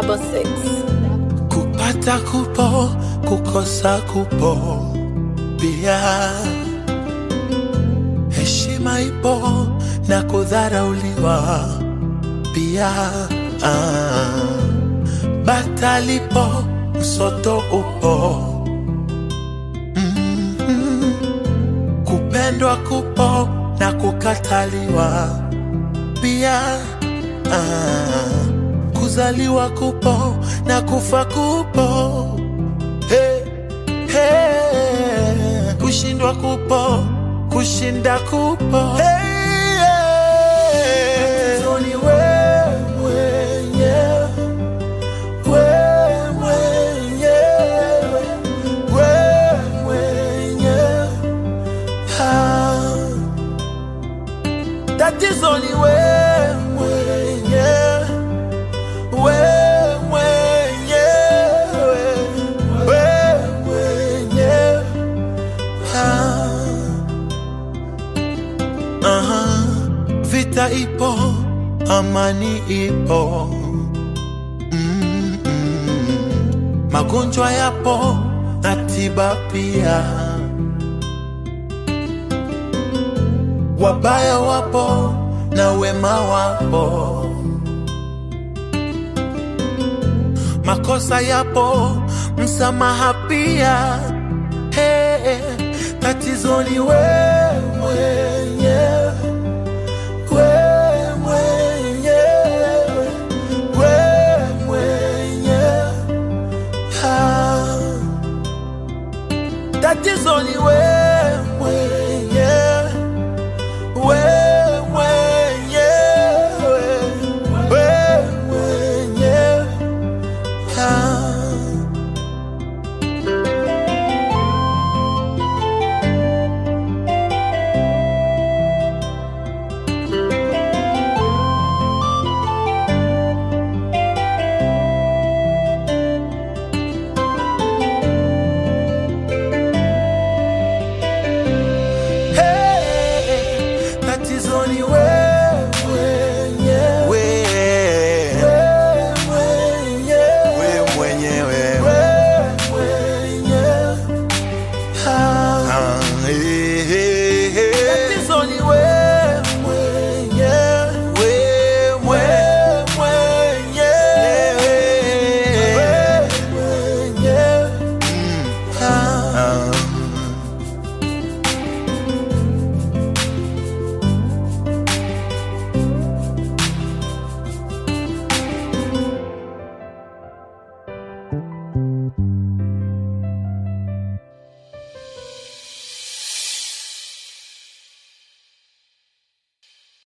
666. Kupata kupo, kukosa kupo pia. Heshima ipo na kudharauliwa pia. Bata lipo, msoto upo. Kupendwa kupo na kukataliwa pia. Kuzaliwa kupo na kufa kupo. Hey, hey. Kushindwa kupo, kushinda kupo. Hey, hey. Toni wewe mwenyewe, wewe mwenyewe, wewe mwenyewe. Tatizo ni wewe mwenyewe, wewe mwenyewe, wewe mwenyewe. Vita ipo, amani ipo. Magonjwa yapo na tiba pia. Wabaya wapo na wema wapo. Makosa yapo, msamaha pia. Hey, tatizo ni wewe